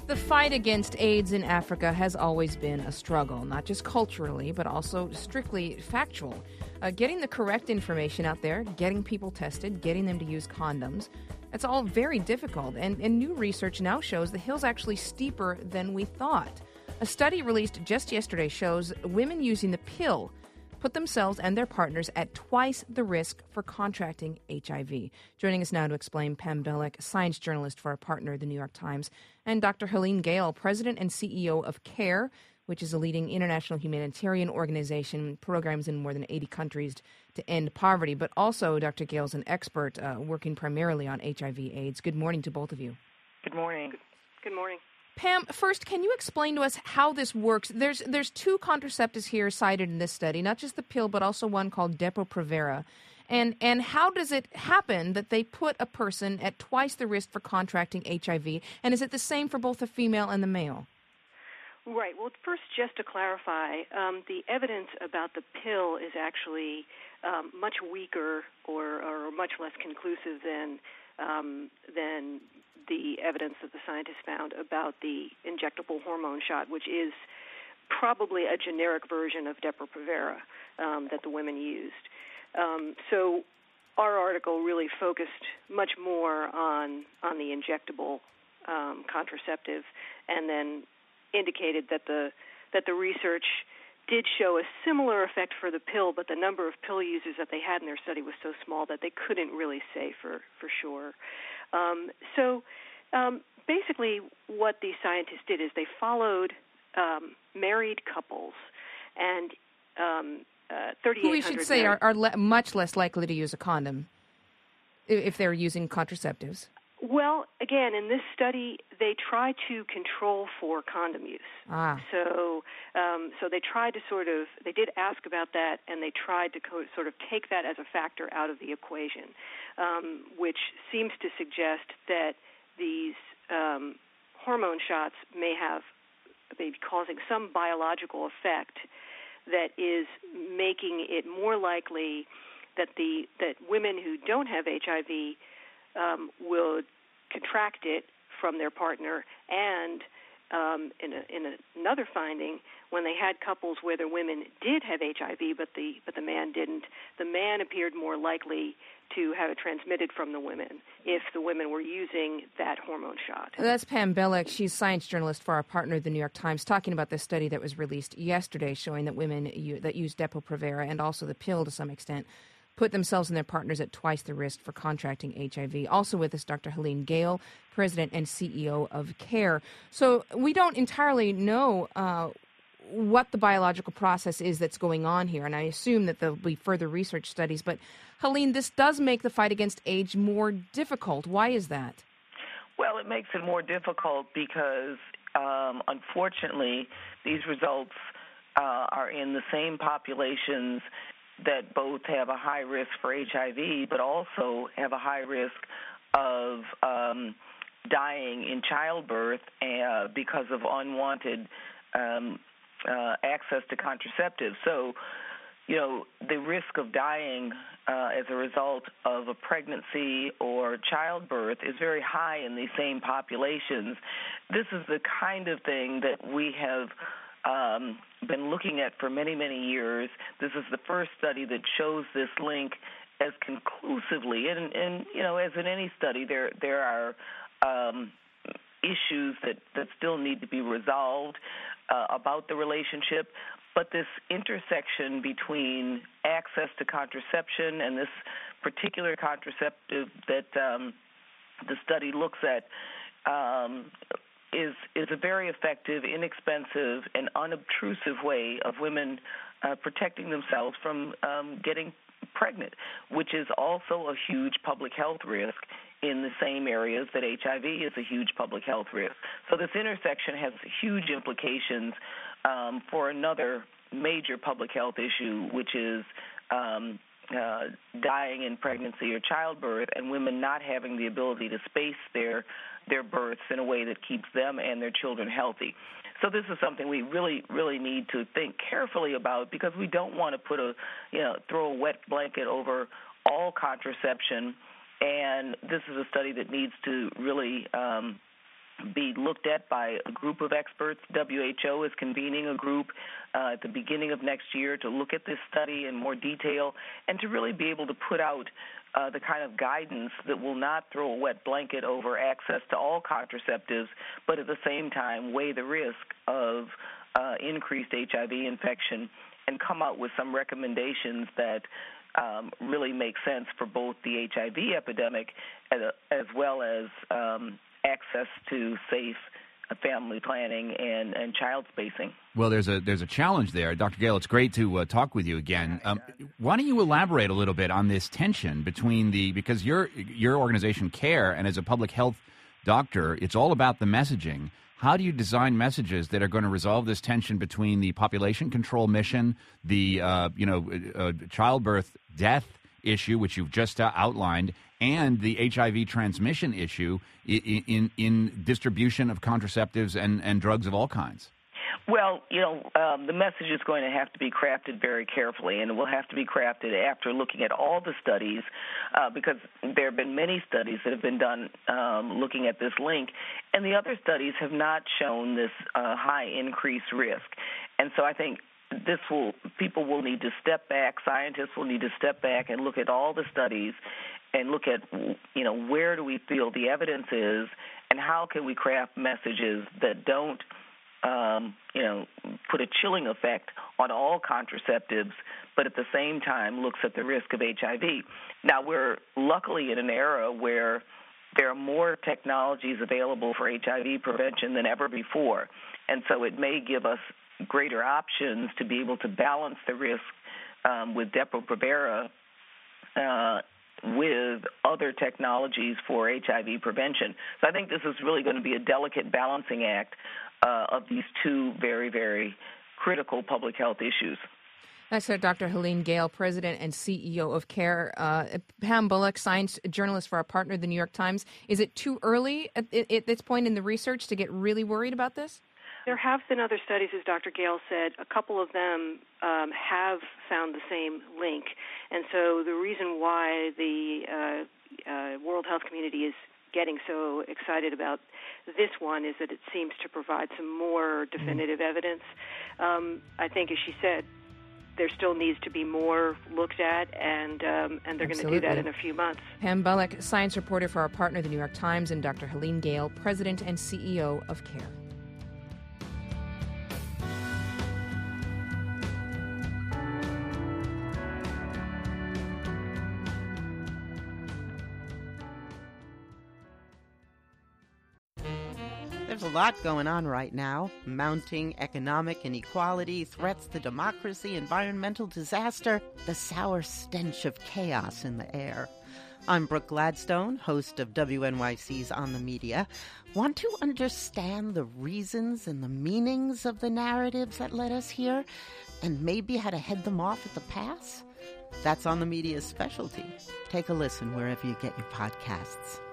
The fight against AIDS in Africa has always been a struggle, not just culturally, but also strictly factual. Getting the correct information out there, getting people tested, getting them to use condoms, it's all very difficult. And new research now shows the hill's actually steeper than we thought. A study released just yesterday shows women using the pill put themselves and their partners at twice the risk for contracting HIV. Joining us now to explain, Pam Belek, science journalist for our partner, The New York Times, and Dr. Helene Gayle, president and CEO of CARE, which is a leading international humanitarian organization, programs in more than 80 countries to end poverty. But also, Dr. Gayle's an expert working primarily on HIV/AIDS. Good morning to both of you. Good morning. Good morning. Pam, first, can you explain to us how this works? There's two contraceptives here cited in this study, not just the pill, but also one called Depo-Provera. And how does it happen that they put a person at twice the risk for contracting HIV? And is it the same for both the female and the male? Right. Well, first, just to clarify, the evidence about the pill is actually much weaker or much less conclusive than the evidence that the scientists found about the injectable hormone shot, which is probably a generic version of Depo-Provera that the women used. So our article really focused much more on the injectable contraceptive, and then indicated that the research did show a similar effect for the pill, but the number of pill users that they had in their study was so small that they couldn't really say for sure. Basically what these scientists did is they followed married couples, and 3,800... Who we should say are much less likely to use a condom if they're using contraceptives. Well, again, in this study, they try to control for condom use. So they tried to they did ask about that, and they tried to sort of take that as a factor out of the equation, which seems to suggest that these hormone shots may be causing some biological effect that is making it more likely that women who don't have HIV will contract it from their partner. And in another finding, when they had couples where the women did have HIV but the man didn't, the man appeared more likely to have it transmitted from the women if the women were using that hormone shot. That's Pam Belek. She's science journalist for our partner, The New York Times, talking about this study that was released yesterday showing that women that use Depo-Provera and also the pill to some extent put themselves and their partners at twice the risk for contracting HIV. Also with us, Dr. Helene Gayle, president and CEO of CARE. So we don't entirely know what the biological process is that's going on here, and I assume that there'll be further research studies. But, Helene, this does make the fight against AIDS more difficult. Why is that? Well, it makes it more difficult because, unfortunately, these results are in the same populations that both have a high risk for HIV, but also have a high risk of dying in childbirth because of unwanted access to contraceptives. So, the risk of dying as a result of a pregnancy or childbirth is very high in these same populations. This is the kind of thing that we have been looking at for many, many years. This is the first study that shows this link as conclusively. And as in any study, there are issues that still need to be resolved about the relationship. But this intersection between access to contraception and this particular contraceptive that the study looks at is a very effective, inexpensive, and unobtrusive way of women protecting themselves from getting pregnant, which is also a huge public health risk in the same areas that HIV is a huge public health risk. So this intersection has huge implications for another major public health issue, which is dying in pregnancy or childbirth, and women not having the ability to space their births in a way that keeps them and their children healthy. So this is something we really, really need to think carefully about, because we don't want to throw a wet blanket over all contraception. And this is a study that needs to really be looked at by a group of experts. WHO is convening a group at the beginning of next year to look at this study in more detail and to really be able to put out the kind of guidance that will not throw a wet blanket over access to all contraceptives, but at the same time weigh the risk of increased HIV infection and come out with some recommendations that really make sense for both the HIV epidemic as well as access to safe family planning and child spacing. Well, there's a challenge there. Dr. Gale, it's great to talk with you again. Why don't you elaborate a little bit on this tension between because your organization, CARE, and as a public health doctor, it's all about the messaging. How do you design messages that are going to resolve this tension between the population control mission, the childbirth death issue, which you've just outlined, and the HIV transmission issue in distribution of contraceptives and drugs of all kinds? Well, the message is going to have to be crafted very carefully, and it will have to be crafted after looking at all the studies, because there have been many studies that have been done looking at this link, and the other studies have not shown this high increased risk. And so I think people will need to step back, scientists will need to step back and look at all the studies and look at, where do we feel the evidence is, and how can we craft messages that don't put a chilling effect on all contraceptives, but at the same time looks at the risk of HIV. Now, we're luckily in an era where there are more technologies available for HIV prevention than ever before, and so it may give us greater options to be able to balance the risk with Depo-Provera with other technologies for HIV prevention. So I think this is really going to be a delicate balancing act of these two very, very critical public health issues. That's Dr. Helene Gayle, President and CEO of CARE. Pam Bullock, science journalist for our partner, The New York Times. Is it too early at this point in the research to get really worried about this? There have been other studies, as Dr. Gayle said. A couple of them have found the same link. And so the reason why the World Health Community is getting so excited about this one is that it seems to provide some more definitive evidence. I think, as she said, there still needs to be more looked at, and they're going to do that in a few months. Pam Bullock, science reporter for our partner, The New York Times, and Dr. Helene Gayle, President and CEO of CARE. There's a lot going on right now. Mounting economic inequality, threats to democracy, environmental disaster, the sour stench of chaos in the air. I'm Brooke Gladstone, host of WNYC's On the Media. Want to understand the reasons and the meanings of the narratives that led us here, and maybe how to head them off at the pass? That's On the Media's specialty. Take a listen wherever you get your podcasts.